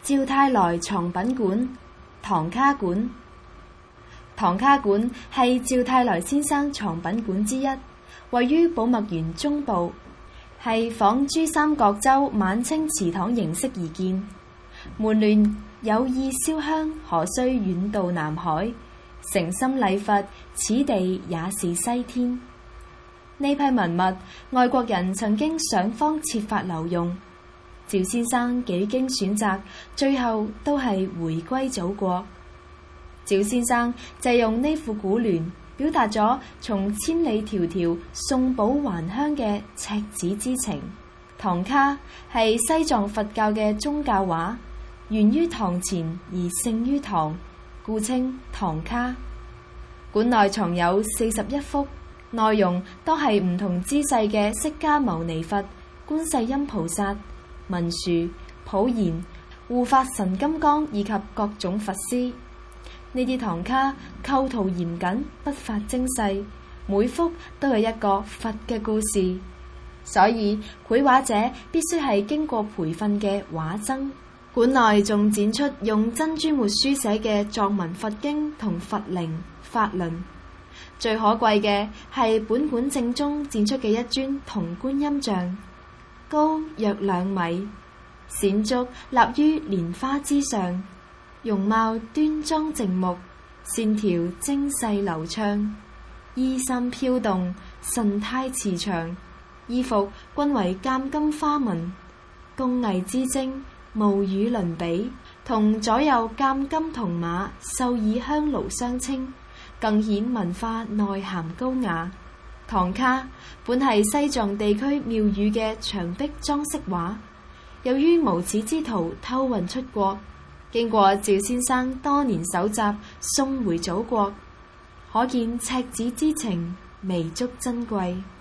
趙泰來藏品館、唐卡館。唐卡館係趙泰來先生藏品館之一，位於寶墨園中部，係仿珠三角洲晚清祠堂形式而建。門聯有意燒香，何須遠渡南海？誠心禮佛，此地也是西天。呢批文物，外國人曾經想方設法留用，趙先生幾經選擇，最後都係回歸祖國。趙先生借用呢副古聯，表達咗從千里迢迢送寶還鄉嘅赤子之情。唐卡係西藏佛教嘅宗教畫，源於唐前而勝於唐，故稱唐卡。館內藏有41幅，內容都係唔同姿勢嘅釋迦牟尼佛、觀世音菩薩、文殊、普賢、護法神金剛以及各種佛師。呢啲唐卡構圖嚴謹，筆法精細，每幅都有一個佛嘅故事，所以繪畫者必須係經過培訓嘅畫僧。館內仲展出用珍珠末書寫嘅藏文佛經同佛靈、法輪。最可貴嘅係本館正中展出嘅一尊銅觀音像，高約2米，閃足立於蓮花之上，容貌端莊靜穆，線條精細流暢，衣衫飄動，神態慈祥，衣服均為鑑金花紋，工藝之精無與倫比，同左右鑑金銅馬繡耳香爐相稱，更顯文化內涵高雅。唐卡本係西藏地區廟宇嘅牆壁裝飾畫，由於無恥之徒偷運出國，經過趙先生多年搜集，送回祖國，可見赤子之情彌足珍貴。